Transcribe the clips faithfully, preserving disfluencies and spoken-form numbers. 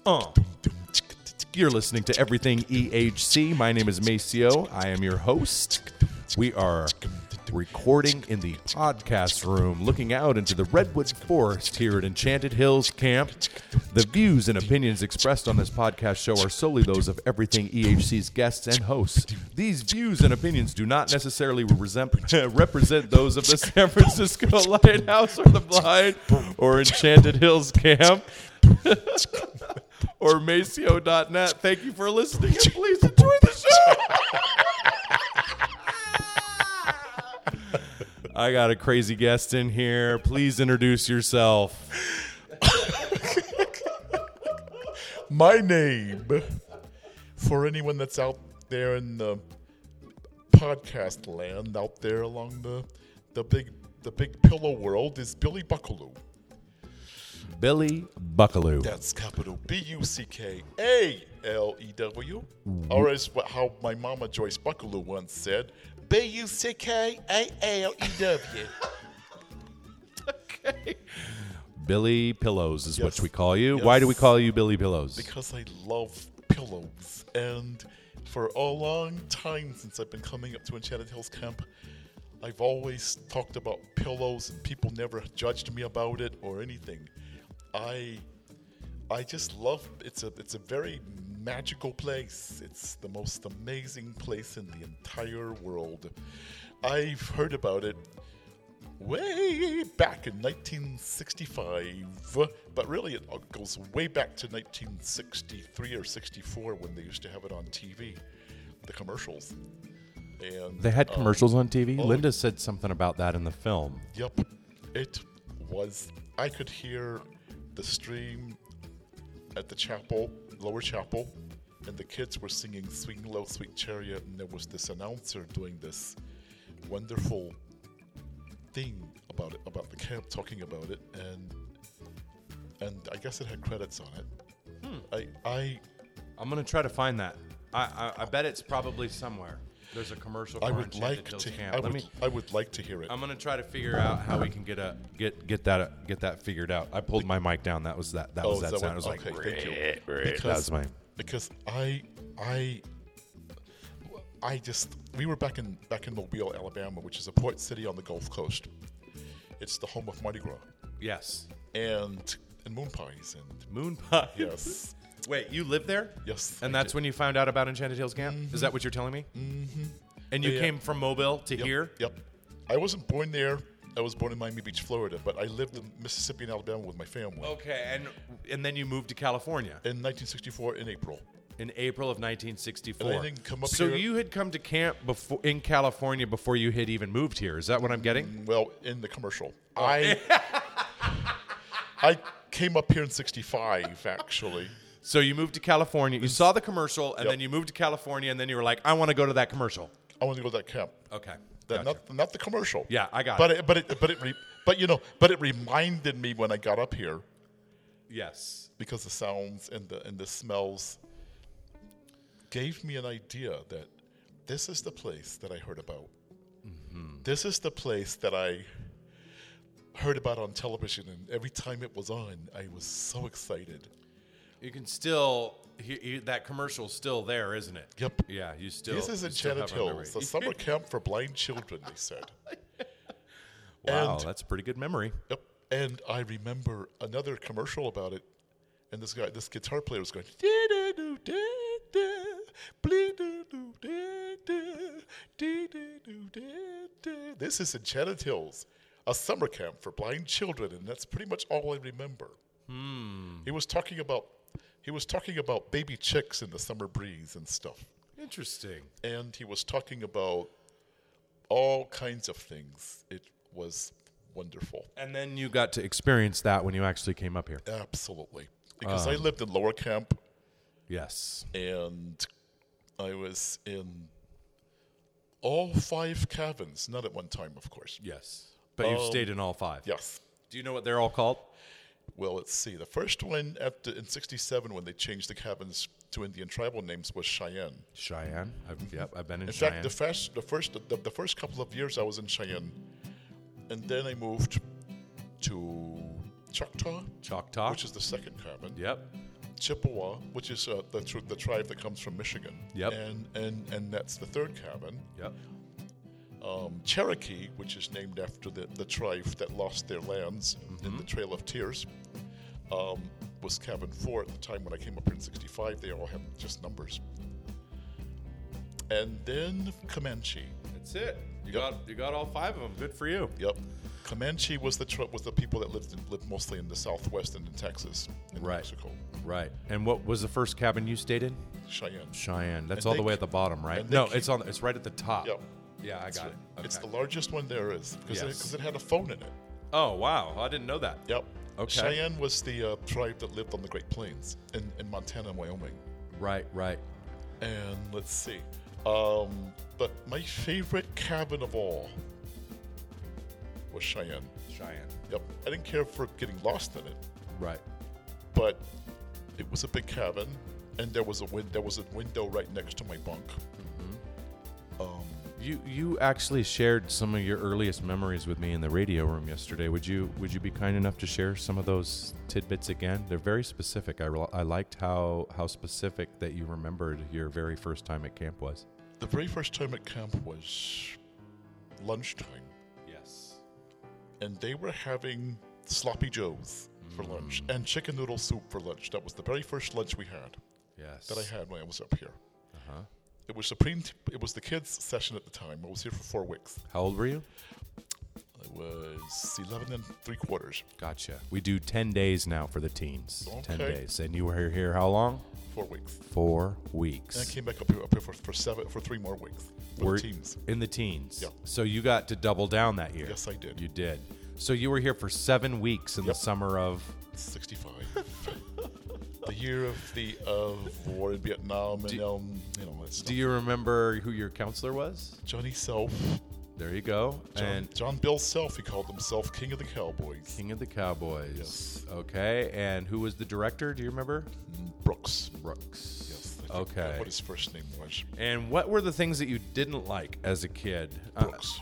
Uh. You're listening to Everything E H C. My name is Maceo. I am your host. We are recording in the podcast room, looking out into the Redwood Forest here at Enchanted Hills Camp. The views and opinions expressed on this podcast show are solely those of Everything E H C's guests and hosts. These views and opinions do not necessarily represent, represent those of the San Francisco Lighthouse or the Blind or Enchanted Hills Camp or Maceo dot net. Thank you for listening and please enjoy the show. I got a crazy guest in here. Please introduce yourself. My name, for anyone that's out there in the podcast land, out there along the the big the big pillow world, is Billy Buckaloo. Billy Buckaloo. That's capital B U C K A L E W, or as what, how my mama Joyce Buckaloo once said, B U C K A L E W. Okay. Billy Pillows is Yes. what we call you. Yes. Why do we call you Billy Pillows? Because I love pillows, and for a long time since I've been coming up to Enchanted Hills Camp, I've always talked about pillows, and people never judged me about it or anything. I, I just love it's a it's a very magical place. It's the most amazing place in the entire world. I've heard about it way back in nineteen sixty-five, but really it goes way back to nineteen sixty-three or sixty-four when they used to have it on T V, the commercials. And They had commercials um, on T V? oh, Linda said something about that in the film. Yep, it was. I could hear the stream at the chapel, lower chapel, and the kids were singing "Swing Low, Sweet Chariot," and there was this announcer doing this wonderful thing about it, about the camp, talking about it, and and I guess it had credits on it. Hmm. I I I'm going to try to find that. I, I I bet it's probably somewhere. There's a commercial for I would Enchanted like Hills to. Camp. I Let would me, I would like to hear it. I'm going to try to figure out how we can get a get get that uh, get that figured out. I pulled my mic down. That was that. That Oh, was is that that sound. It what- was okay, like thank you. "Rrrt, rrrt." Because- That was my. because I I I just we were back in back in Mobile, Alabama, which is a port city on the Gulf Coast. It's the home of Mardi Gras Yes. and and moon pies and Moon pie. yes, Wait, you live there? yes. And I that's did. when you found out about Enchanted Hills Camp? Mm-hmm. Is that what you're telling me? Mm-hmm. And you Yeah. came from Mobile to Yep, here? Yep. I wasn't born there. I was born in Miami Beach, Florida, but I lived in Mississippi and Alabama with my family. Okay, and and then you moved to California In nineteen sixty-four, in April. in April of nineteen sixty-four. And I didn't come up so here- you had come to camp before in California before you had even moved here. Is that what I'm getting? Well, in the commercial. Oh. I I came up here in sixty-five, actually. So you moved to California. You saw the commercial, and Yep. then you moved to California, and then you were like, I want to go to that commercial. I wanted to go to that camp. Okay. That, Gotcha. not, not the commercial. Yeah, I got but it. it. But it, but it, re, but you know, but it reminded me when I got up here Yes. because the sounds and the and the smells gave me an idea that this is the place that I heard about. Mm-hmm. This is the place that I heard about on television, and every time it was on, I was so excited. You can still hear hear- that commercial's still there, isn't it? Yep. Yeah, you still. This is you still Enchanted have a memory. Hills, a summer camp for blind children, they said. Wow, And- that's a pretty good memory. Yep. And I remember another commercial about it, and this guy, this guitar player was going. This is Enchanted Hills, a summer camp for blind children, and that's pretty much all I remember. Hmm. He was talking about, he was talking about baby chicks in the summer breeze and stuff, Interesting. and he was talking about all kinds of things. It was wonderful. And then you got to experience that when you actually came up here. Absolutely. Because Um, I lived in Lower Camp, Yes. and I was in all five cabins, not at one time, of course. Yes. But you've Um, stayed in all five. Yes. Do you know what they're all called? Well, let's see. The first one at the, in sixty-seven, when they changed the cabins to Indian tribal names, was Cheyenne. Cheyenne. I've, yep, I've been in, In Cheyenne. fact, the first, the first, the, the first couple of years I was in Cheyenne, and then I moved to Choctaw, Choctaw. which is the second cabin. Yep. Chippewa, which is uh, the tr- the tribe that comes from Michigan. Yep. And and and that's the third cabin. Yep. Um, Cherokee, which is named after the, the tribe that lost their lands Mm-hmm. in the Trail of Tears, um, was cabin four at the time when I came up here in sixty-five. They all had just numbers. And then Comanche. That's it. You Yep. got you got all five of them. Good for you. Yep. Comanche was the tri- was the people that lived in, lived mostly in the Southwest and in Texas and Right. Mexico. Right. And what was the first cabin you stayed in? Cheyenne. Cheyenne. That's And all they the way c- at the bottom, right? and they No, keep- it's on. It's right at the top. Yep. Yeah, I That's got right. it. It's Okay. the largest one there is because Yes. it, it had a phone in it. Oh wow, I didn't know that. Yep. Okay. Cheyenne was the uh, tribe that lived on the Great Plains in, in Montana and Wyoming. Right. Right. And let's see. Um, but my favorite cabin of all was Cheyenne. Cheyenne. Yep. I didn't care for getting lost in it, Right. but it was a big cabin, and there was a win- there was a window right next to my bunk. Um, You you actually shared some of your earliest memories with me in the radio room yesterday. Would you would you be kind enough to share some of those tidbits again? They're very specific. I, re- I liked how how specific that you remembered your very first time at camp was. the very first time at camp was lunchtime, Yes. and they were having sloppy joes for lunch Mm. and chicken noodle soup for lunch. That was the very first lunch we had Yes. that I had when I was up here. Uh-huh. It was supreme. T- it was the kids' session at the time. I was here for four weeks. How old were you? I was eleven and three quarters. Gotcha. We do ten days now for the teens. ten Okay. days. And you were here how long? Four weeks. Four weeks. And I came back up here, up here for, for seven for three more weeks for Were- the teams. In the teens. Yeah. So you got to double down that year. Yes, I did. You did. So you were here for seven weeks in Yep. the summer of. sixty-five. The year of the of war in Vietnam and Do- um, you know that stuff. Do you remember who your counselor was? Johnny Self, There you go. John, And John Bill Self, he called himself King of the Cowboys. King of the Cowboys. Yes. Okay. And who was the director? Do you remember? Mm, Brooks. Brooks. Yes. I Okay. forgot what his first name was. And what were the things that you didn't like as a kid? Uh, Brooks.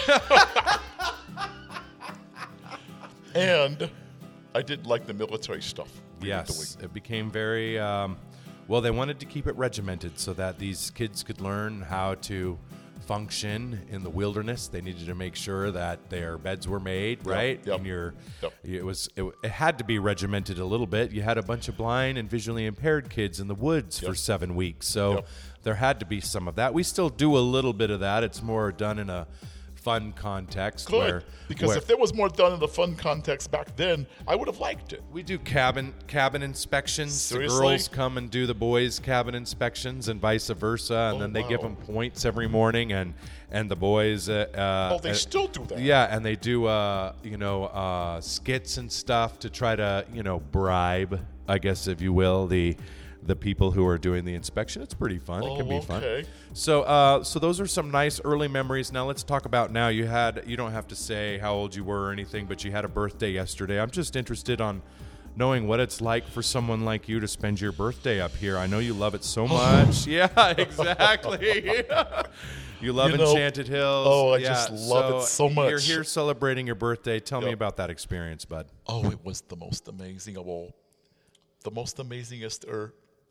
And I didn't like the military stuff. we were yes. doing. It became very. Um, well, they wanted to keep it regimented so that these kids could learn how to function in the wilderness. They needed to make sure that their beds were made, right? yep, And your, yep. it was it, it had to be regimented a little bit. You had a bunch of blind and visually impaired kids in the woods for Yep. seven weeks, so Yep. there had to be some of that. We still do a little bit of that. It's more done in a fun context. Good. Where, Because where if there was more done in the fun context back then, I would have liked it. we do cabin cabin inspections. Seriously? The girls come and do the boys' cabin inspections, and vice versa. And Oh, then they give wow. them points every morning, and and the boys. Uh, uh, Oh, they uh, still do that. Yeah, and they do uh, you know uh, skits and stuff to try to you know bribe, I guess if you will, the the people who are doing the inspection. It's pretty fun. it can be Oh, fun. okay. So, uh, so those are some nice early memories. Now let's talk about now. You had, you don't have to say how old you were or anything, but you had a birthday yesterday. I'm just interested on knowing what it's like for someone like you to spend your birthday up here. I know you love it so much. Yeah, exactly. You love You know, Enchanted Hills. oh, I Yeah, just love it so You're much. here celebrating your birthday. Tell me Yep. about that experience, bud. Oh, it was the most amazing of all. The most amazingest er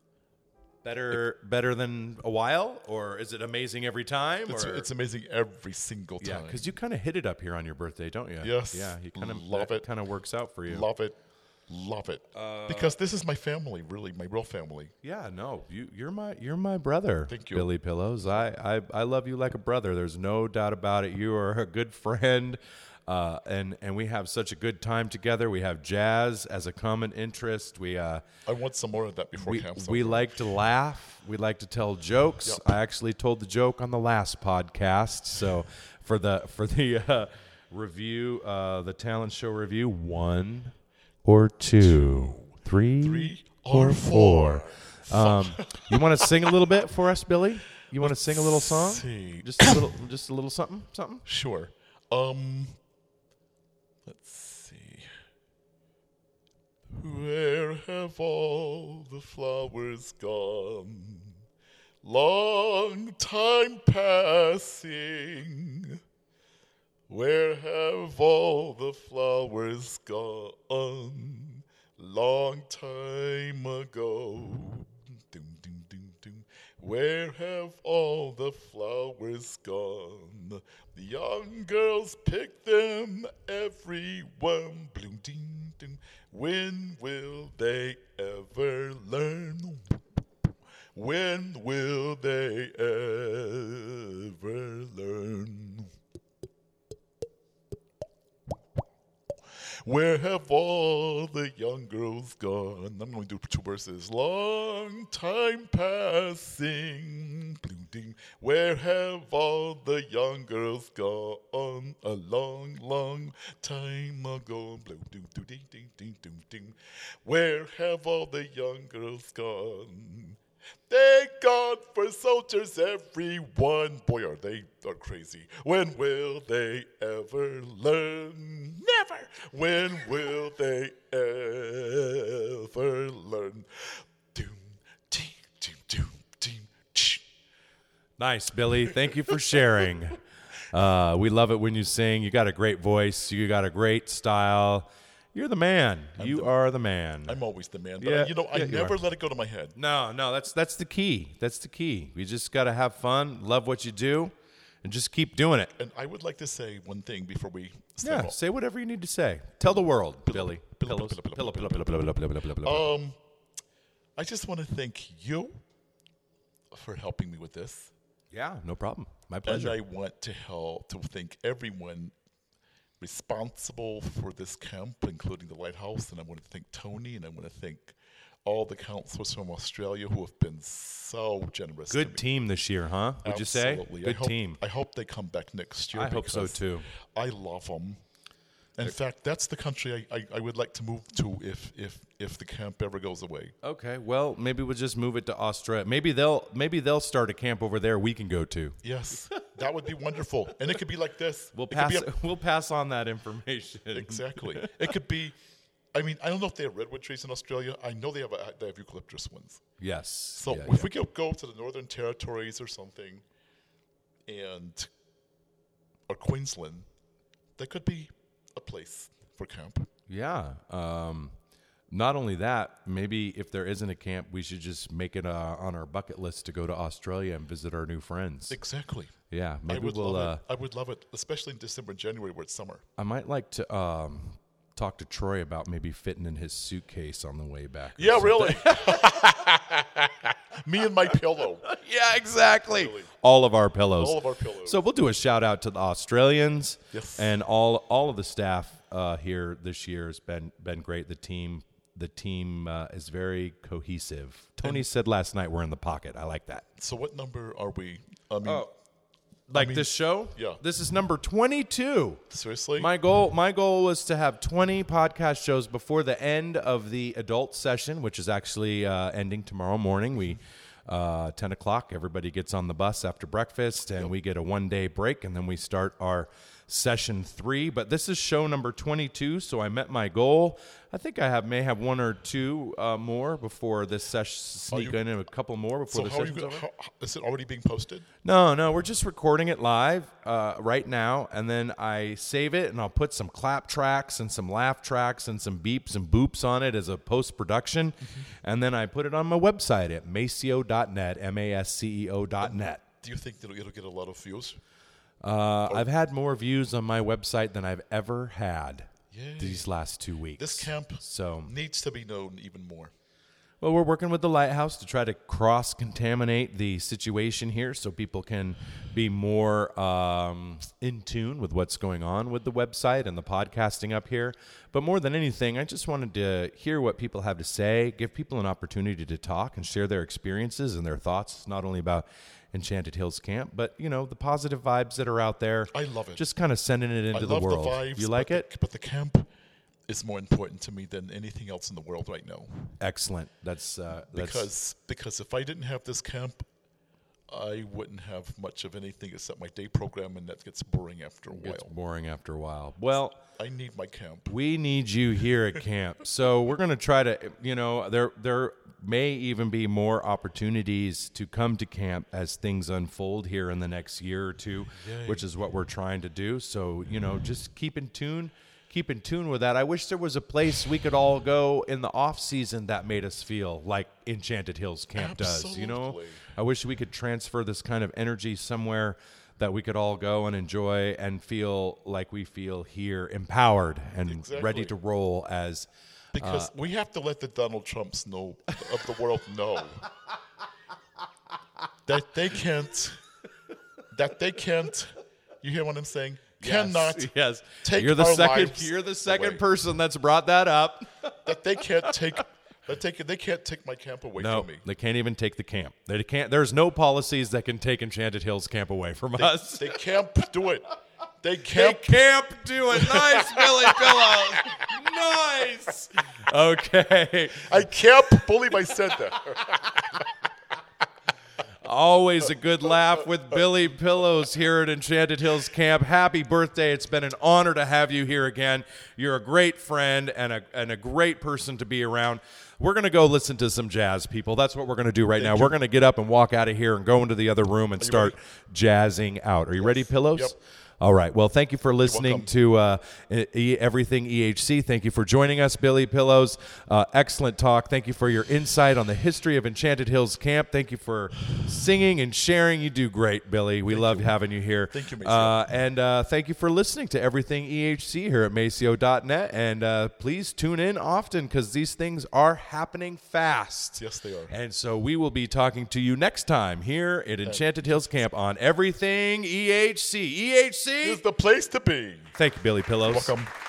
Better, better than a while, or is it amazing every time? it's, or? it's amazing every single Yeah, time. because you kind of hit it up here on your birthday, don't you? Yes. Yeah, you kind of Love it. Kind of works out for you. Love it. Love it. Uh, because this is my family, really, my real family. Yeah, no, you you're my you're my brother. Thank you. Billy Pillows. I, I I love you like a brother. There's no doubt about it. You are a good friend. Uh, and and we have such a good time together. We have jazz as a common interest. We uh, I want some more of that before we, camp's we over. like to laugh. We like to tell jokes. Yep. I actually told the joke on the last podcast. So for the for the uh, review, uh, the talent show review, one or two, three, Three or or four. four. Um, you want to sing a little bit for us, Billy? You want to sing a little song? see. Just a little, just a little something, something. Sure. Um, let's see. Where have all the flowers gone? Long time passing. Where have all the flowers gone? long time ago. Doom, doom, doom, doom. Where have all the flowers gone? The young girls pick them, everyone. Bloom, ding, ding. When will they ever learn? When will they ever learn? Where have all the young girls gone? I'm going to do two verses. Long time passing. Bloom, ding. Where have all the young girls gone? A long, long time ago. Bloom, doom, doom, ding, ding, ding, ding, ding. Where have all the young girls gone? Thank God for soldiers, everyone. Boy, are they are crazy. When will they ever learn? Never. When will they ever learn? Doom, ding, doom, doom, doom, ch. Nice, Billy. Thank you for sharing. Uh, we love it when you sing. You got a great voice. You got a great style. You're the man. I'm you the, are the man. I'm always the man. But Yeah, I, you know, I yeah, you never are. let it go to my head. No, no, that's that's the key. That's the key. We just got to have fun, love what you do, and just keep doing it. And I would like to say one thing before we start Yeah, off. say whatever you need to say. Tell the world, Billy. pillow, Pillows. pillow, Pillow, pillow, pillow, pillow, pillow, pillow, pillow, pillow, pillow. Um, I just want to thank you for helping me with this. Yeah, no problem. My And pleasure. I want to help to thank everyone responsible for this camp, including the Lighthouse. And I want to thank Tony, and I want to thank all the counselors from Australia who have been so generous. to Good me. team this year, huh? Would you say? Absolutely. Good I hope, team. I hope they come back next year. I hope so because too. I love them. In fact, that's the country I, I, I would like to move to if if if the camp ever goes away. Okay, well, maybe we'll just move it to Australia. Maybe they'll maybe they'll start a camp over there we can go to. Yes, that would be wonderful, and it could be like this. We'll It could pass be a- we'll pass on that information. exactly. It could be. I mean, I don't know if they have redwood trees in Australia. I know they have a, they have eucalyptus ones. Yes. So Yeah, if yeah. we could go to the Northern Territories or something, and or Queensland, that could be a place for camp. Yeah. Um, not only that, maybe if there isn't a camp, we should just make it uh, on our bucket list to go to Australia and visit our new friends. Exactly. Yeah, I maybe would we'll. love Uh, it. I would love it, especially in December and January where it's summer. I might like to um, talk to Troy about maybe fitting in his suitcase on the way back. or Yeah, something. really. Me and my pillow. Yeah, exactly. Really. All of our pillows. All of our pillows. So we'll do a shout out to the Australians. Yes. And all all of the staff uh, here this year has been been great. The team the team uh, is very cohesive. Tony And- said last night we're in the pocket. I like that. So what number are we? I mean, Oh, like mean, this show? yeah. This is number twenty-two. seriously? My goal my goal was to have twenty podcast shows before the end of the adult session, which is actually uh, ending tomorrow morning. We uh, ten o'clock, everybody gets on the bus after breakfast, and we get a one-day break, and then we start our session three. But this is show number twenty-two, so I met my goal. I think I have may have one or two uh, more before this session, sneak you- in a couple more before so the how are you session's gonna, over. how, how- is it already being posted? No, no, we're just recording it live uh, right now, and then I save it, and I'll put some clap tracks and some laugh tracks and some beeps and boops on it as a post-production, and then I put it on my website at maceo dot net, M A S C E O dot net. Do you think that it'll get a lot of views? Uh, I've had more views on my website than I've ever had Yay. these last two weeks. This camp So, needs to be known even more. well, we're working with the Lighthouse to try to cross-contaminate the situation here so people can be more um, in tune with what's going on with the website and the podcasting up here. But more than anything, I just wanted to hear what people have to say, give people an opportunity to talk and share their experiences and their thoughts, not only about Enchanted Hills Camp, but, you know, the positive vibes that are out there. I love it. Just kind of sending it into I the love world. the vibes. You like but it? The, but the camp is more important to me than anything else in the world right now. Excellent. That's uh, that's Because because if I didn't have this camp, I wouldn't have much of anything except my day program, and that gets boring after a it's while. boring after a while. Well, I need my camp. we need you here at camp. So we're going to try to, you know, there there may even be more opportunities to come to camp as things unfold here in the next year or two, Yay. which is what we're trying to do. So, you know, just keep in tune, keep in tune with that. I wish there was a place we could all go in the off season that made us feel like Enchanted Hills Camp does. You know, Absolutely. I wish we could transfer this kind of energy somewhere that we could all go and enjoy and feel like we feel here, empowered and Exactly. ready to roll as. Because Uh, we have to let the Donald Trumps know of the world know that they can't. That they can't. You hear what I'm saying? Cannot. Yes. take You're the our second. lives You're the second away. person that's brought that up. That they can't take. That they can, they can't take my camp away No, from me. they can't even take the camp. They can't. There's no policies that can take Enchanted Hills Camp away from us. They can't do it. They They can't. can't do it. Nice, Billy Pillows. Nice. Okay. I can't believe I said that. Always a good laugh with Billy Pillows here at Enchanted Hills Camp. Happy birthday. It's been an honor to have you here again. You're a great friend and a, and a great person to be around. We're going to go listen to some jazz, people. That's what we're going to do right now. We're going to get up and walk out of here and go into the other room and start jazzing out. Are you ready, Pillows? Yep. All right. Well, thank you for listening welcome. to uh, e- Everything E H C. Thank you for joining us, Billy Pillows. Uh, excellent talk. Thank you for your insight on the history of Enchanted Hills Camp. Thank you for singing and sharing. You do great, Billy. We love having you here. Thank you, Maceo. Uh, and uh, thank you for listening to Everything E H C here at Maceo dot net. And uh, please tune in often because these things are happening fast. Yes, they are. And so we will be talking to you next time here at Enchanted Hills Camp on Everything E H C. E H C. Is the place to be. Thank you, Billy Pillows. Welcome.